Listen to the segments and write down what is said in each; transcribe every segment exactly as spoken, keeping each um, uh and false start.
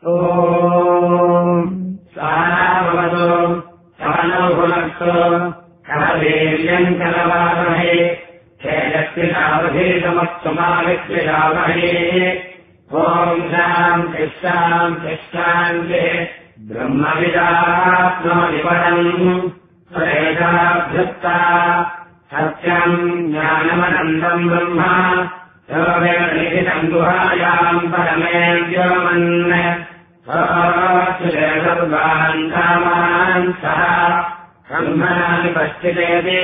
ॐ सहनावतु सहनौ भुनक्तु सह वीर्यम् करवावहै तेजस्विनावधीतमस्तु मा विद्विषावहै ॐ शान्तिः शान्तिः शान्तिः ब्रह्मविदात्मनिपदम् प्रेताभ्युक्ता सत्यम् ज्ञानमनन्दम् ब्रह्म सर्वनिहितम् गुहायाम् परमे व्योमन् सर्वान् कामान् सह ब्रह्मणानि पश्चितेति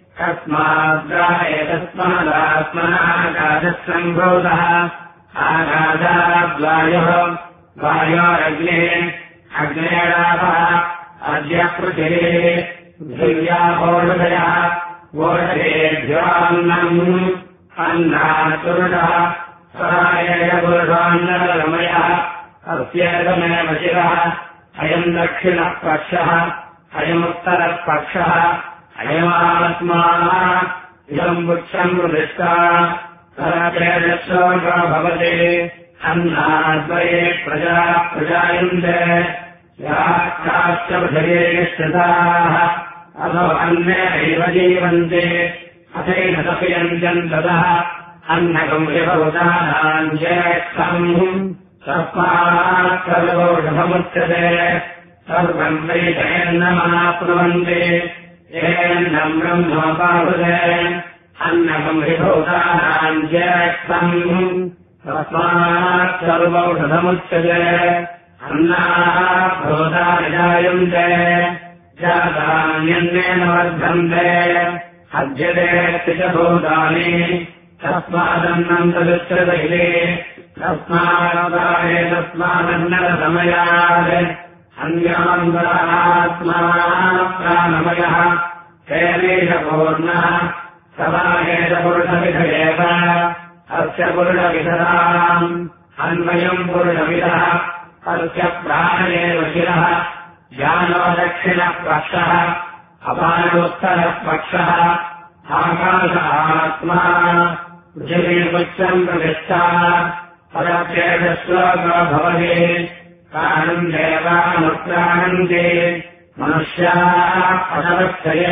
तस्माद्रायतस्मादात्मनाकाशः सम्भूतः आकाशाद्वायुः वायोरग्निः अग्नेरापः अद्य पृथिवीः पृथिव्यापोषधयः ओषधेभ्योऽन्नम् अन्नात्पुरुषः सहायेन पुरुषान्नरमयः अस्येदमेव शिरः अयम् दक्षिणः पक्षः अयमुत्तरः पक्षः अयमात्मा इदम् वृक्षम् प्रतिष्ठा सरतेजस्वो भवति अन्नाद्वये प्रजा प्रजायन्ते याश्च पृथिवे स्थिताः अथो अन्यैव जीवन्ते अथैन तपयन्त्यम् ततः अन्नकम् विभूतानाम् ज्येष्ठम् तस्मात् सर्वोषधमुच्यते सर्वम् वैतयन्नमाप्नुवन्ति येन्नम् ब्रह्मोपावृते अन्नकम् विभूतानाम् ज्येष्ठम् तस्मात् सर्वौषधमुच्यते अन्नाः भूतानि जायन्ते जातान्यन्नेन वर्धन्ते अद्यते स्थितभूतानि तस्मादन्नम् तदुच्यते इति तस्मादाय तस्मादन्नरसमयात् अन्यान्तरात्मा प्राणमयः तेनेशपूर्णः सदायेशपुरुषविध एव अस्य पुरुषविधराम् अन्वयम् पुरुषविदः अस्य प्राणेव शिरः ज्ञानो दक्षिणः पक्षः अपानोत्तरः पक्षः आकाश आत्मा पृथिवीपुच्छम् प्रतिष्ठा पदक्षेदश्लोको भवति प्राणम् देवानुप्राणन्ति मनुष्याः पदवक्षये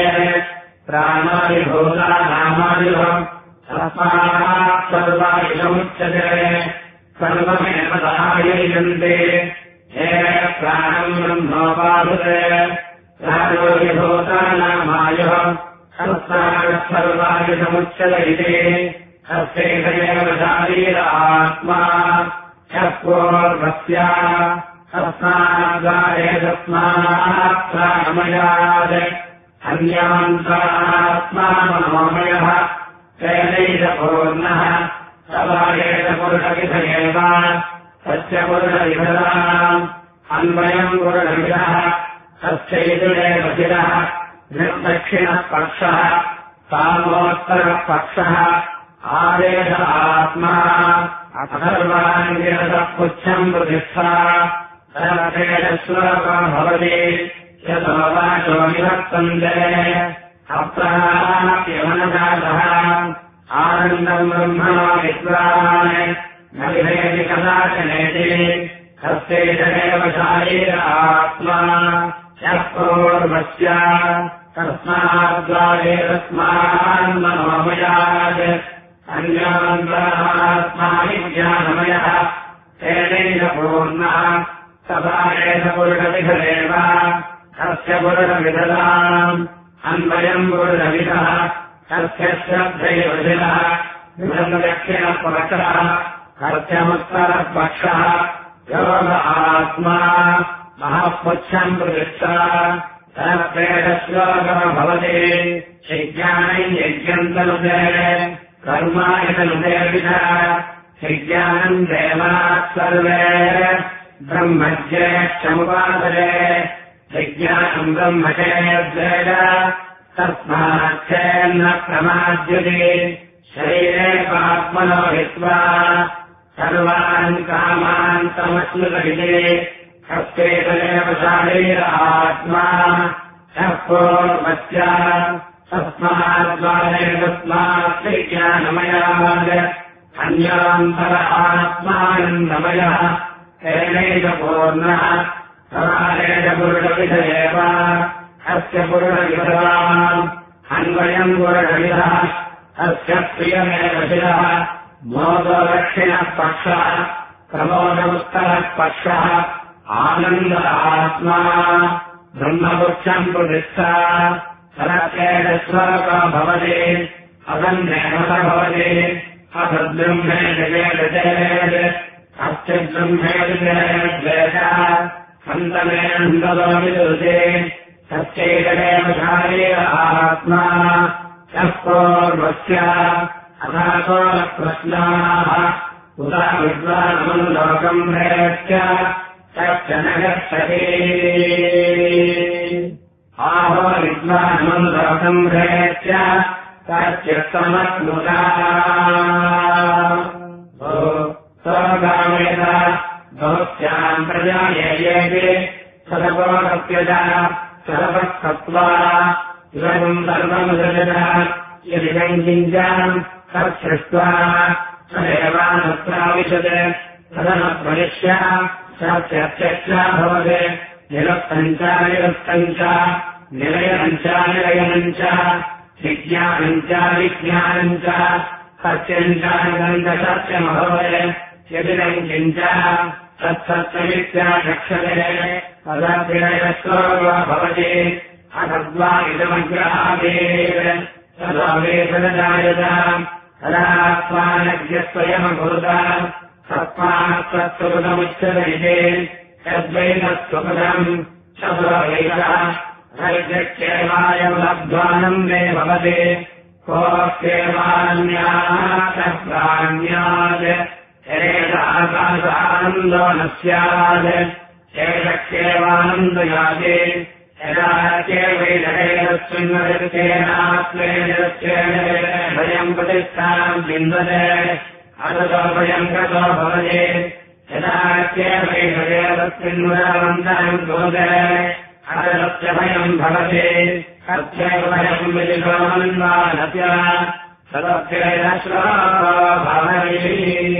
प्राणादिभूतानामादिभम् तस्मात् सर्वायुधमुच्यते सर्वमेव सहायन्ते हे प्राणम् ब्रह्मोपावृते प्राणो विभूतानामायुः तस्मात् सर्वायुधमुच्यते इति तस्यैव शारीर आत्मा ह्यः पूर्वस्या तस्माद्वारे तस्मात् प्राणमयात् अन्यान्तरात्मा मनोमयः तेनैष पूर्णः सदायेष पुरुषविध एव तस्य पुरुषविधराम् अन्वयम् पुरुषविदः तस्यैतुरेव शिरः निर्दक्षिणः पक्षः सामोत्तरः पक्षः आदेश आत्मा अथर्वाङ्गिरसः पुच्छम् प्रतिष्ठा सर्वतेजश्लोको भवति यतो वाचो विभक्तन्ते अप्राप्यमनजातः आनन्दम् ब्रह्मणो विद्वान् न विधेति कदाचनेति तस्यैतदेव शारीर आत्मा ह्यः पूर्वस्य तस्माद्वारे तस्मान्मनोमयात् अन्यान्तरात्मा विज्ञानमयः तेनैष पूर्णः सदायेष पुरुषविधरेव तस्य पुरुषविधराम् अन्वयम् पुरुषविदः तस्य श्रद्धैव शिरः दक्षिणः पक्षः तस्यमुत्तरः पक्षः योग आत्मा महःपुच्छम् प्रतिष्ठा सर्वतेजश्लोकः भवति यज्ञानम् यज्ञम् तनुते कर्मायतनुते विधः यज्ञानम् देवाः सर्वे ब्रह्मज्येष्ठमुपासते यज्ञानम् ब्रह्मचेद्वेद तस्माच्चेन्न प्रमाद्यते शरीरे पात्मनो हित्वा सर्वान् कामान् तमश्नुते तस्यैतदेव शारीर आत्मा ह्यः पूर्वस्य तस्माद्वारे तस्मात् विज्ञानमयात् अन्यान्तर आत्मानन्दमयः तेनैष पूर्णः समानेन पुरुषविध एव अस्य पुरुषविधवान् अन्वयम् पुरुषविधः अस्य प्रियमेव शिरः मोददक्षिणः पक्षः प्रमोदमुत्तरः पक्षः आनन्द आत्मा ब्रह्मपुच्छम् प्रतिष्ठा सरकेशश्लोको भवति अगन्धेन भवति असद्ब्रह्मेण चेत् अस्यब्रह्मेण द्वेषः सन्तमेन्दो विदुते सत्यैकमेव शारीर आत्मा यः पूर्वस्य अथातो न प्रश्नाः उत विद्वानमनुलोकम् प्रेत्य तच्च न गच्छति आहो विद्वानमनुलोकम् प्रेत्य तच्चित्तमत्मुदा स्वगामेत भवत्याम् प्रजायेयेति सदपोरप्यज सदपस्तत्त्वा इदम् सर्वमुदजत यदिदम् किञ्चाम् तत्सृष्ट्वा सदेवानत्राविशत् तदनप्रविश्य सत्यत्यक्षा भवति निरस्तम् च निरस्तम् च निलयनम् च निलयनम् च विज्ञानम् च विज्ञानम् च सत्यम् च निरन्तसत्यमभवत् यदिदम् किञ्च तत्सत्यमित्याचक्षते तदभिनयस्वो भवति अथद्वा इदमग्रहादेव तदा वेदनजायत तदात्मानज्ञस्वयमभूत तस्मात्तत्त्वमुच्यते यद्वैतत्वपदम् शब्दवैतः हरिजक्षेमायम् लब्ध्वानन्दे भवति कोऽप्येवान्यात् एषाकाशानन्दो न स्यात् एषक्षेवानन्दयाति यदा भयम् प्रतिष्ठाम् बिन्दते अततोभयम् गतो भवति यदा तस्मिन्मुदावन्तरम् क्रोधे अतस्य भयम् भवति अत्यैव भयम् विदितोन्वानस्य सदप्यैरश्रो भवति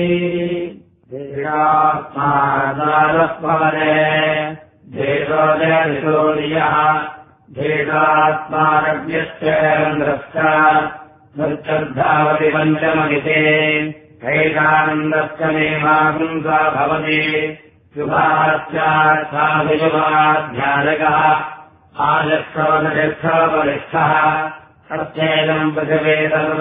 धीरात्मादारस्मरे धेदोदयसूर्यः धेदात्मारज्ञश्चेन्द्रश्च मृत्युर्धावति पञ्चमहिते कैकानन्दश्च मेवापुंसा भवति शुभाश्चार्थाभिशुभाध्यायकः आजस्रोदतीर्थोपरिष्ठः प्रत्येकम् पृथिवे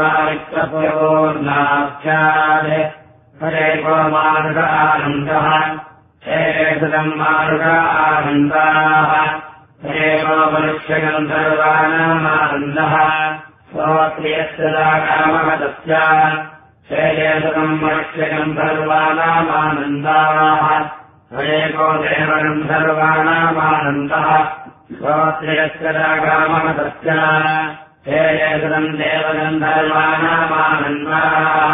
सर्वामित्रपूर्णाख्यात् हरेको मानुष आनन्दः हेतम् मानुष आनन्दाः हरेको मनुष्यगन्धर्वाणामानन्दः स्वप्रियस्य कामः तस्य हेतम् मनुष्यगन्धर्वाणामानन्दाः हरेको देवगन्धर्वाणामानन्दः स्वप्रियस्य कामः तस्य हेतम् देवगन्धर्वाणामानन्दाः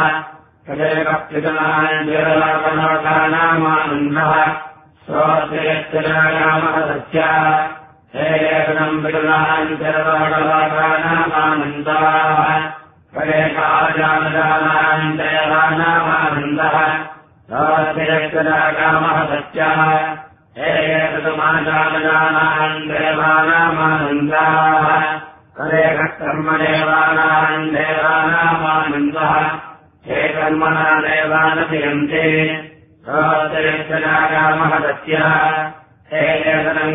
हरेकपितनाञ्जलोकनामानन्दः स्वप्रियस्य कामः तस्य हेतम् पितनाञ्जलोकनामानन्दाः हरेकाजानदानाञ्जयवानामानन्दः स्वप्रियस्य कामः तस्य हेतमाजानदानाञ्जयवानामानन्दाः हरेकर्मदेवानाञ्जयवानामानन्दः हे कर्मणा देवानतियन्ते स्वप्रियस्य कामः तस्य हेतम्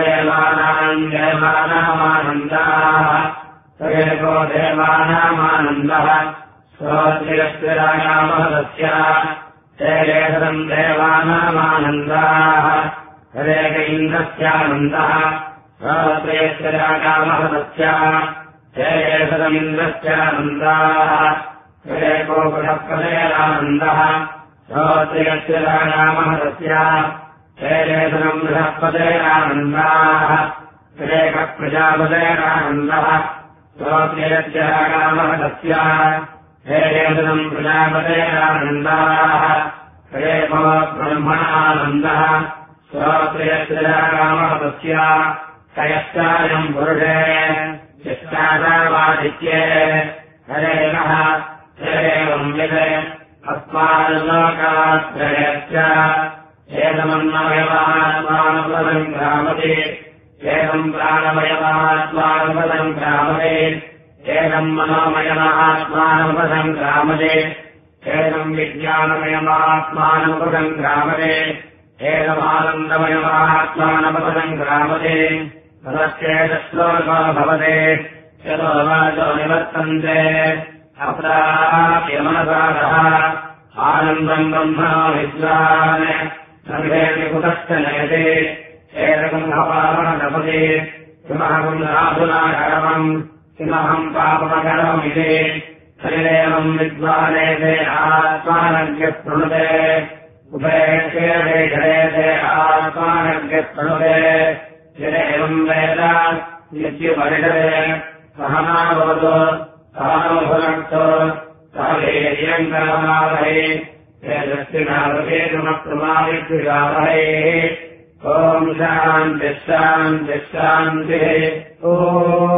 कर्मदेवानाञ्जयवानामानन्दाः हरेको देवानामानन्दः स्वप्रियस्य कामः तस्य हेतम् देवानामानन्दाः हरेक इन्द्रस्यानन्दः स्वप्रियस्य कामः तस्य हेतमिन्द्रस्यानन्दाः हरेको बृहस्पतेरानन्दः स्वप्रियस्य कामः तस्य हेतम् बृहस्पतेरानन्दाः हरेकप्रजापतेरानन्दः स्वप्रियस्य कामः तस्य हेतम् प्रजापतेरानन्दाः हरेको ब्रह्मणानन्दः स्वप्रियस्य कामः तस्य कयश्चायम् पुरुषे यश्चादावादित्ये हरेणः हरेवम् विद अस्माल्लोकात्रयश्च एतमन्नमयमात्मानपदङ्क्रामते एतम् प्राणमयमात्मानपदङ्क्रामते एतम् मनोमयमात्मानपदङ्क्रामते एतम् विज्ञानमयमात्मानपदङ्क्रामते एतमानन्दमयमात्मानपदङ्क्रामते ततश्चेतश्लोको भवते यतो वाचो निवर्तन्ते अप्राप्यमनसादः आनन्दम् ब्रह्मणो विद्वान् सर्वेऽपि कुतश्च नयते एतकम्भपावनतपते किमहम् राधुनाकरमम् किमहम् पापमकरमिति शरीरेवम् विद्वानेते आत्मानज्ञप्रणुते उभयक्षेरेते आत्मानज्ञप्रणुते यदेवम् वेद यद्युपरिषदे सहनाभवतु सहनोभुनक्तो सह वीर्यङ्करमावहै तेजस्विनावधेतुमप्रमाविद्विरावहै ॐ शान्तिः शान्तिः शान्तिः ॐ